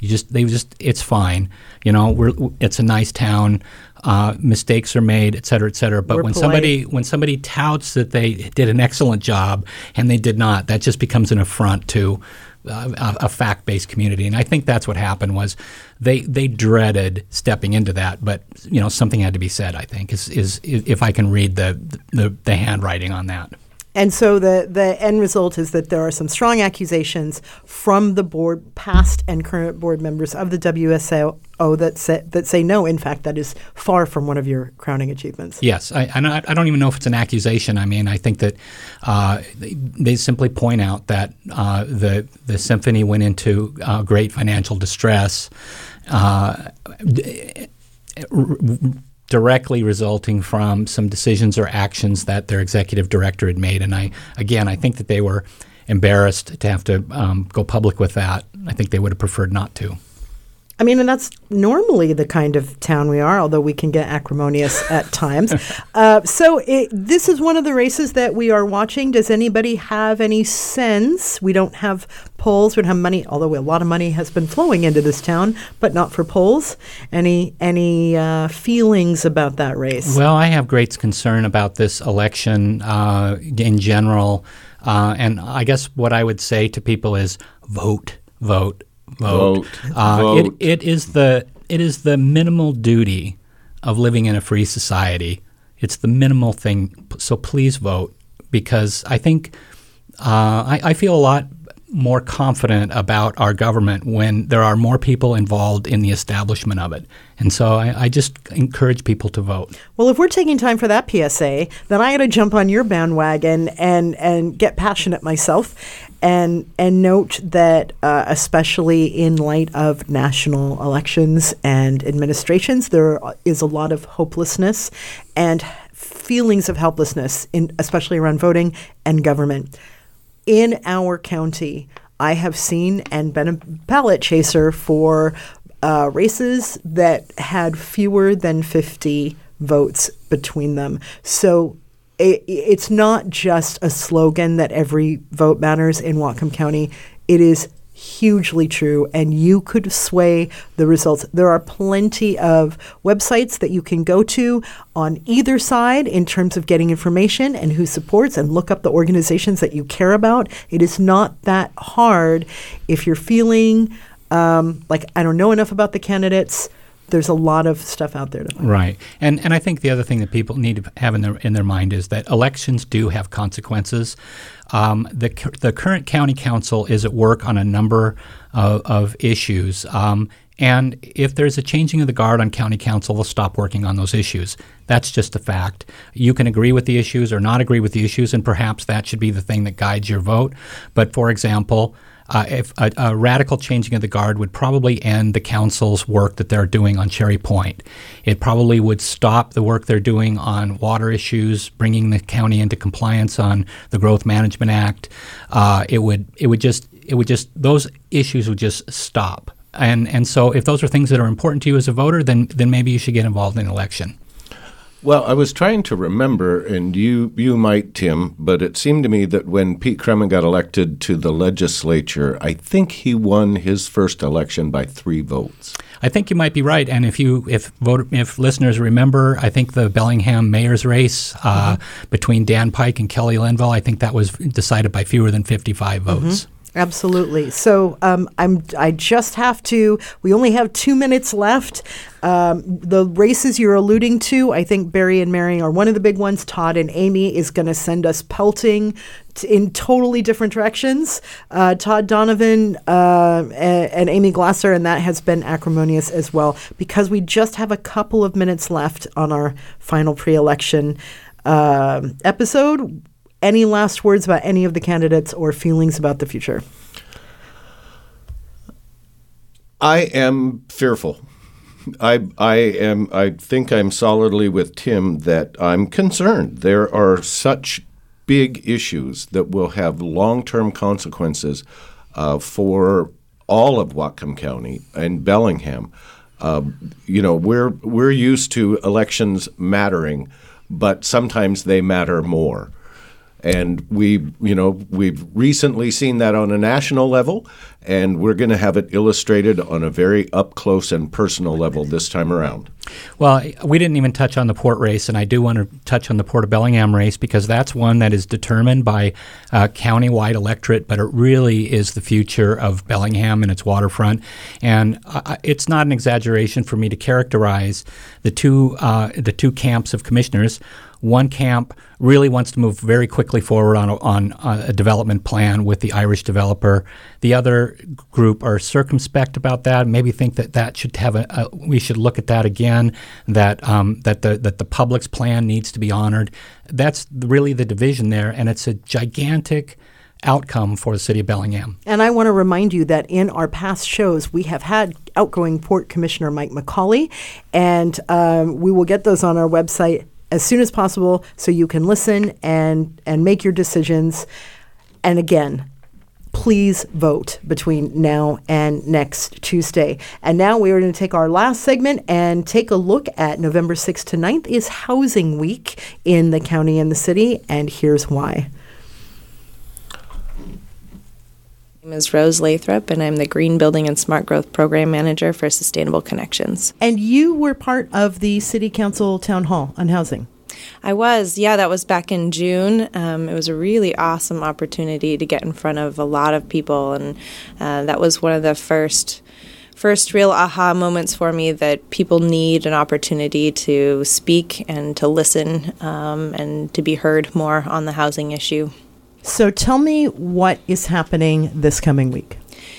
It's fine, it's a nice town, mistakes are made, et cetera, et cetera. But when somebody touts that they did an excellent job and they did not, that just becomes an affront to a fact-based community. And I think that's what happened, was they dreaded stepping into that, but something had to be said, I think, is if I can read the handwriting on that. And so the end result is that there are some strong accusations from the board, past and current board members of the WSO that say no. In fact, that is far from one of your crowning achievements. Yes, I don't even know if it's an accusation. I mean, I think that they simply point out that the symphony went into great financial distress, directly resulting from some decisions or actions that their executive director had made. And I think that they were embarrassed to have to go public with that. I think they would have preferred not to. I mean, and that's normally the kind of town we are, although we can get acrimonious at times. This is one of the races that we are watching. Does anybody have any sense? We don't have polls. We don't have money, although a lot of money has been flowing into this town, but not for polls. Any feelings about that race? Well, I have great concern about this election in general. And I guess what I would say to people is vote. It is the minimal duty of living in a free society. It's the minimal thing. So please vote, because I think I feel a lot more confident about our government when there are more people involved in the establishment of it. And so I just encourage people to vote. Well, if we're taking time for that PSA, then I got to jump on your bandwagon and get passionate myself and note that especially in light of national elections and administrations, there is a lot of hopelessness and feelings of helplessness, especially around voting and government. In our county, I have seen and been a ballot chaser for races that had fewer than 50 votes between them. So it's not just a slogan that every vote matters in Whatcom County. It is hugely true, and you could sway the results. There are plenty of websites that you can go to on either side in terms of getting information and who supports, and look up the organizations that you care about. It is not that hard. If you're feeling like I don't know enough about the candidates, there's a lot of stuff out there. Right. And I think the other thing that people need to have in their mind is that elections do have consequences. The current county council is at work on a number of issues. And if there's a changing of the guard on county council, they'll stop working on those issues. That's just a fact. You can agree with the issues or not agree with the issues, and perhaps that should be the thing that guides your vote. But for example, if a radical changing of the guard would probably end the council's work that they're doing on Cherry Point. It probably would stop the work they're doing on water issues, bringing the county into compliance on the Growth Management Act. It would just those issues would just stop. And so if those are things that are important to you as a voter, then maybe you should get involved in an election. Well, I was trying to remember, and you might, Tim, but it seemed to me that when Pete Kremen got elected to the legislature, I think he won his first election by 3 votes. I think you might be right. And if listeners remember, I think the Bellingham mayor's race between Dan Pike and Kelly Linville, I think that was decided by fewer than 55 votes. Absolutely. So I just have to. We only have 2 minutes left. The races you're alluding to, I think Barry and Mary are one of the big ones. Todd and Amy is going to send us pelting in totally different directions. Todd Donovan and Amy Glasser, and that has been acrimonious as well. Because we just have a couple of minutes left on our final pre-election episode. Any last words about any of the candidates or feelings about the future? I am fearful. I think I'm solidly with Tim that I'm concerned. There are such big issues that will have long-term consequences for all of Whatcom County and Bellingham. We're used to elections mattering, but sometimes they matter more. And we've recently seen that on a national level, and we're going to have it illustrated on a very up close and personal level this time around. Well, we didn't even touch on the Port race, and I do want to touch on the Port of Bellingham race because that's one that is determined by county-wide electorate, but it really is the future of Bellingham and its waterfront. And it's not an exaggeration for me to characterize the two camps of commissioners. One camp really wants to move very quickly forward on a development plan with the Irish developer. The other group are circumspect about that. Maybe think that should have we should look at that again. That the public's plan needs to be honored. That's really the division there, and it's a gigantic outcome for the city of Bellingham. And I want to remind you that in our past shows, we have had outgoing Port Commissioner Mike McCauley, and we will get those on our website as soon as possible so you can listen and make your decisions. And again, please vote between now and next Tuesday. And now we are going to take our last segment and take a look at November 6th to 9th is Housing Week in the county and the city, and here's why. My name is Rose Lathrop, and I'm the Green Building and Smart Growth Program Manager for Sustainable Connections. And you were part of the City Council Town Hall on housing. I was, that was back in June. It was a really awesome opportunity to get in front of a lot of people, and that was one of the first real aha moments for me that people need an opportunity to speak and to listen and to be heard more on the housing issue. So tell me what is happening this coming week.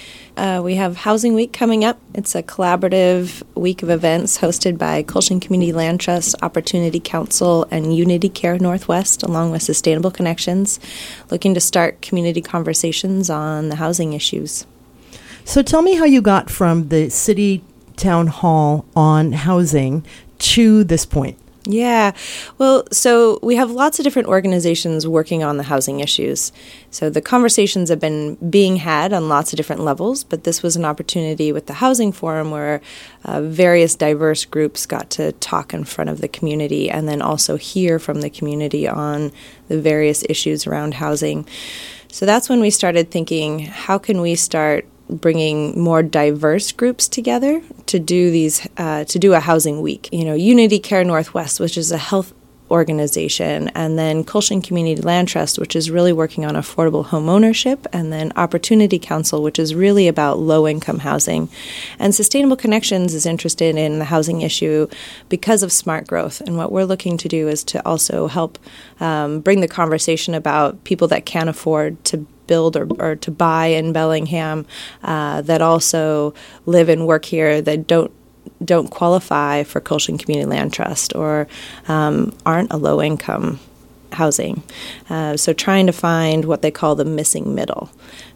We have Housing Week coming up. It's a collaborative week of events hosted by Colchian Community Land Trust, Opportunity Council, and Unity Care Northwest, along with Sustainable Connections, looking to start community conversations on the housing issues. So tell me how you got from the City Town Hall on housing to this point. Yeah. Well, so we have lots of different organizations working on the housing issues. So the conversations have been being had on lots of different levels, but this was an opportunity with the Housing Forum where various diverse groups got to talk in front of the community and then also hear from the community on the various issues around housing. So that's when we started thinking, how can we start bringing more diverse groups together to do a housing week. Unity Care Northwest, which is a health organization, and then Colchian Community Land Trust, which is really working on affordable home ownership, and then Opportunity Council, which is really about low-income housing. And Sustainable Connections is interested in the housing issue because of smart growth. And what we're looking to do is to also help bring the conversation about people that can't afford to build or to buy in Bellingham that also live and work here that don't qualify for Colchian Community Land Trust or aren't a low-income housing. So trying to find what they call the missing middle.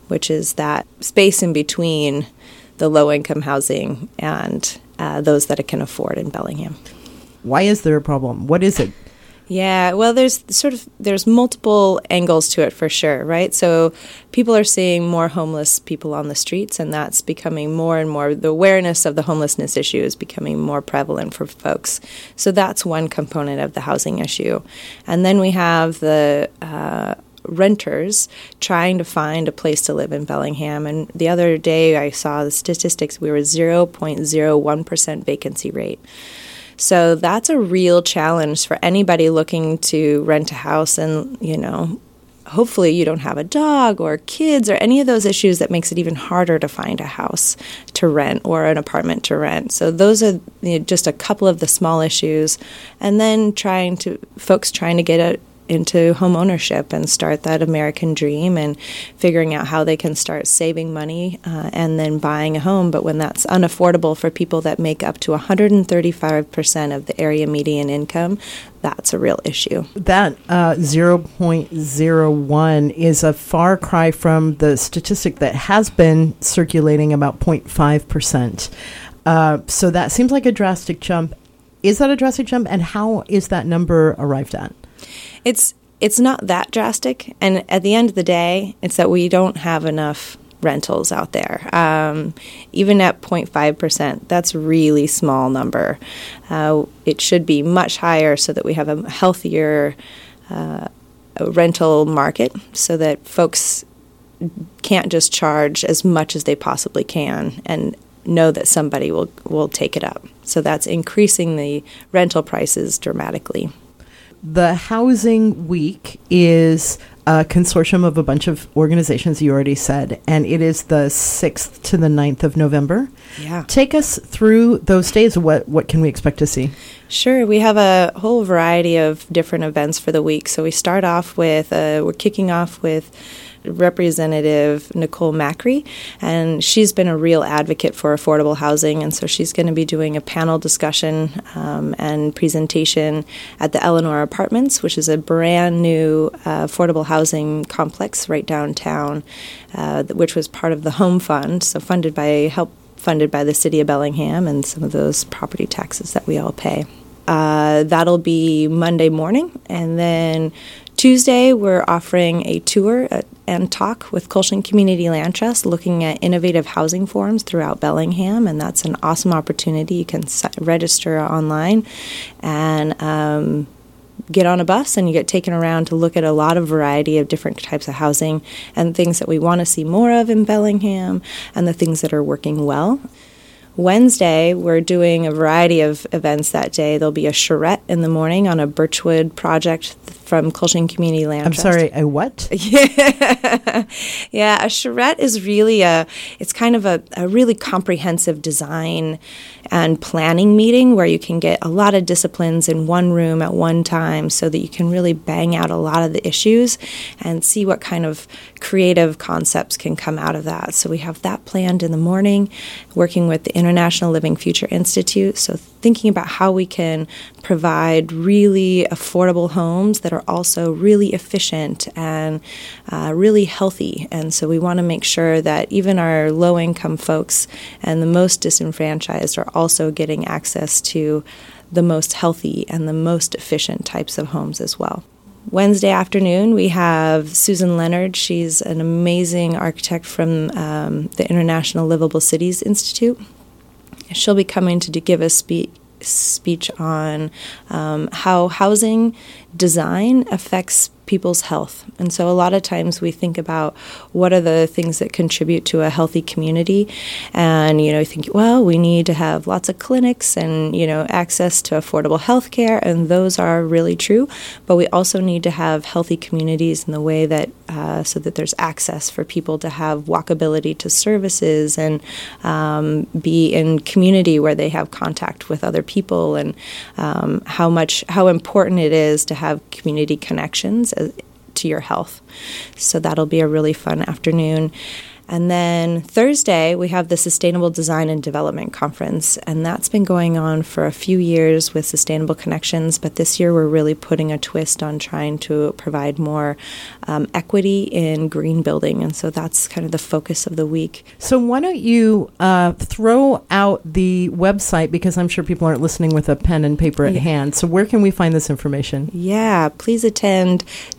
which is that space in between the low-income housing and those that it can afford in Bellingham. Why is there a problem? What is it? Yeah, well, there's multiple angles to it for sure, right? So people are seeing more homeless people on the streets, and that's becoming more and more, the awareness of the homelessness issue is becoming more prevalent for folks. So that's one component of the housing issue. And then we have the renters trying to find a place to live in Bellingham. And the other day I saw the statistics, we were 0.01% vacancy rate. So that's a real challenge for anybody looking to rent a house. And, hopefully you don't have a dog or kids or any of those issues that makes it even harder to find a house to rent or an apartment to rent. So those are just a couple of the small issues. And then folks trying to get into home ownership and start that American dream and figuring out how they can start saving money and then buying a home. But when that's unaffordable for people that make up to 135% of the area median income, that's a real issue. That 0.01 is a far cry from the statistic that has been circulating about 0.5%. So that seems like a drastic jump. Is that a drastic jump? And how is that number arrived at? It's not that drastic, and at the end of the day, it's that we don't have enough rentals out there. Even at 0.5%, that's a really small number. It should be much higher so that we have a healthier rental market so that folks can't just charge as much as they possibly can and know that somebody will take it up. So that's increasing the rental prices dramatically. The Housing Week is a consortium of a bunch of organizations, you already said, and it is the 6th to the 9th of November. Yeah. Take us through those days. What can we expect to see? Sure. We have a whole variety of different events for the week. So we start off with, we're kicking off with Representative Nicole Macri, and she's been a real advocate for affordable housing, and so she's going to be doing a panel discussion and presentation at the Eleanor Apartments, which is a brand new affordable housing complex right downtown, which was part of the Home Fund, so funded by the City of Bellingham and some of those property taxes that we all pay. That'll be Monday morning, and then Tuesday, we're offering a tour and talk with Colchian Community Land Trust looking at innovative housing forums throughout Bellingham, and that's an awesome opportunity. You can register online and get on a bus, and you get taken around to look at a lot of variety of different types of housing and things that we want to see more of in Bellingham and the things that are working well. Wednesday, we're doing a variety of events that day. There'll be a charrette in the morning on a birchwood project from Colchian Community Land Trust. I'm sorry, a what? Yeah, a charrette is really it's kind of a really comprehensive design and planning meeting where you can get a lot of disciplines in one room at one time so that you can really bang out a lot of the issues and see what kind of creative concepts can come out of that. So we have that planned in the morning, working with the International Living Future Institute, so thinking about how we can provide really affordable homes that are also really efficient and really healthy. And so we want to make sure that even our low-income folks and the most disenfranchised are also getting access to the most healthy and the most efficient types of homes as well. Wednesday afternoon, we have Susan Leonard. She's an amazing architect from the International Livable Cities Institute. She'll be coming to give a speech on how housing design affects people's health. And so a lot of times we think about what are the things that contribute to a healthy community. And, you think, well, we need to have lots of clinics and, access to affordable health care. And those are really true. But we also need to have healthy communities in the way that so that there's access for people to have walkability to services and be in community where they have contact with other people, and how important it is to have community connections to your health. So that'll be a really fun afternoon. And then Thursday, we have the Sustainable Design and Development Conference, and that's been going on for a few years with Sustainable Connections, but this year we're really putting a twist on trying to provide more equity in green building, and so that's kind of the focus of the week. So why don't you throw out the website, because I'm sure people aren't listening with a pen and paper at hand. So where can we find this information? Yeah, please attend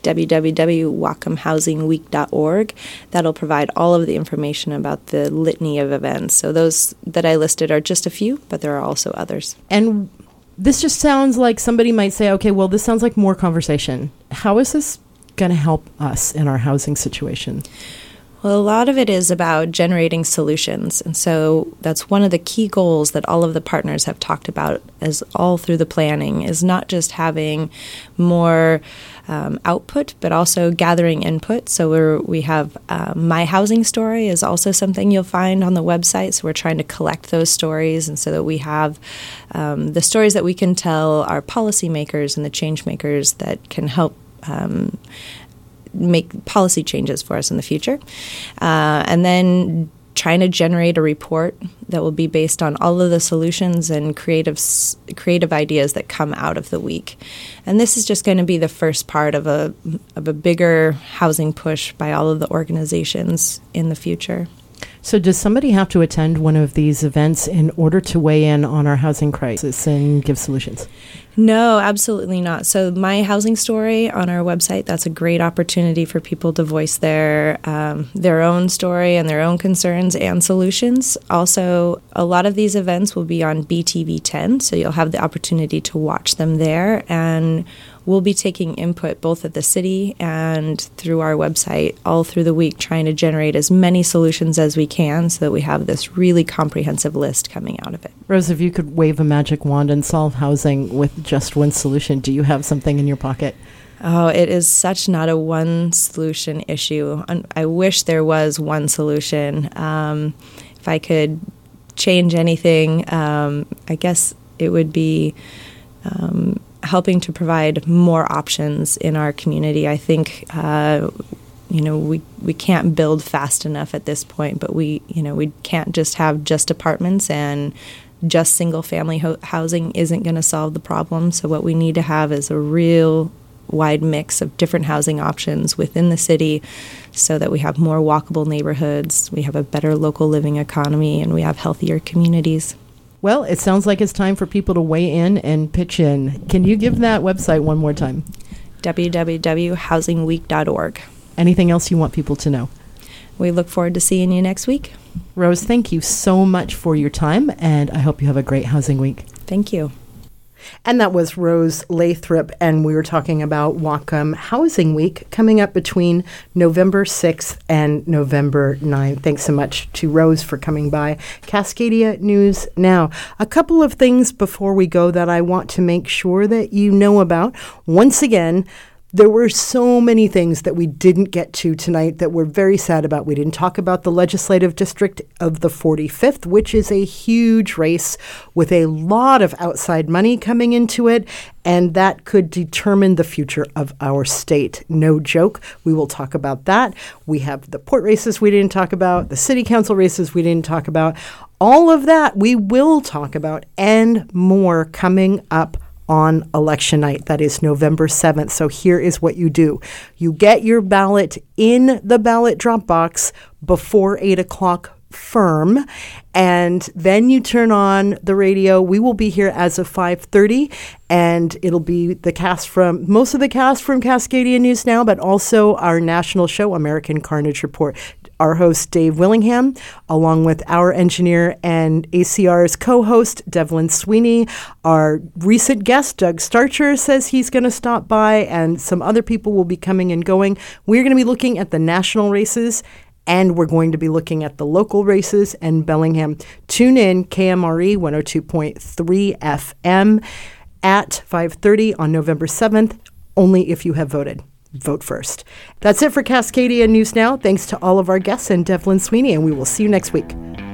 www.whatcomhousingweek.org. That'll provide all of the information about the litany of events. So those that I listed are just a few, but there are also others. And this just sounds like somebody might say, okay, well, this sounds like more conversation. How is this going to help us in our housing situation? Well, a lot of it is about generating solutions. And so that's one of the key goals that all of the partners have talked about as all through the planning, is not just having more output, but also gathering input. So we have My Housing Story is also something you'll find on the website. So we're trying to collect those stories, and so that we have the stories that we can tell our policymakers and the change makers that can help make policy changes for us in the future. And then trying to generate a report that will be based on all of the solutions and creative ideas that come out of the week. And this is just going to be the first part of a bigger housing push by all of the organizations in the future. So does somebody have to attend one of these events in order to weigh in on our housing crisis and give solutions? No, absolutely not. So My Housing Story on our website, that's a great opportunity for people to voice their own story and their own concerns and solutions. Also, a lot of these events will be on BTV10, so you'll have the opportunity to watch them there. And we'll be taking input both at the city and through our website all through the week, trying to generate as many solutions as we can so that we have this really comprehensive list coming out of it. Rose, if you could wave a magic wand and solve housing with just one solution, do you have something in your pocket? Oh, it is such not a one solution issue. I wish there was one solution. If I could change anything, I guess it would be helping to provide more options in our community. I think we can't build fast enough at this point, but we can't just have just apartments, and just single family housing isn't going to solve the problem. So what we need to have is a real wide mix of different housing options within the city so that we have more walkable neighborhoods, we have a better local living economy, and we have healthier communities. Well, it sounds like it's time for people to weigh in and pitch in. Can you give that website one more time? www.housingweek.org. Anything else you want people to know? We look forward to seeing you next week. Rose, thank you so much for your time, and I hope you have a great Housing Week. Thank you. And that was Rose Lathrop, and we were talking about Whatcom Housing Week coming up between November 6th and November 9th. Thanks so much to Rose for coming by. Cascadia News Now. A couple of things before we go that I want to make sure that you know about. Once again, there were so many things that we didn't get to tonight that we're very sad about. We didn't talk about the legislative district of the 45th, which is a huge race with a lot of outside money coming into it, and that could determine the future of our state. No joke. We will talk about that. We have the port races we didn't talk about, the city council races we didn't talk about. All of that we will talk about and more coming up on election night. That is November 7th. So here is what you do. You get your ballot in the ballot drop box before 8 o'clock firm, and then you turn on the radio. We will be here as of 5:30, and it'll be most of the cast from Cascadia News Now, but also our national show, American Carnage Report. Our host, Dave Willingham, along with our engineer and ACR's co-host, Devlin Sweeney. Our recent guest, Doug Starcher, says he's going to stop by, and some other people will be coming and going. We're going to be looking at the national races, and we're going to be looking at the local races in Bellingham. Tune in, KMRE 102.3 FM at 5:30 on November 7th, only if you have voted. Vote first. That's it for Cascadia News Now. Thanks to all of our guests and Devlin Sweeney, and we will see you next week.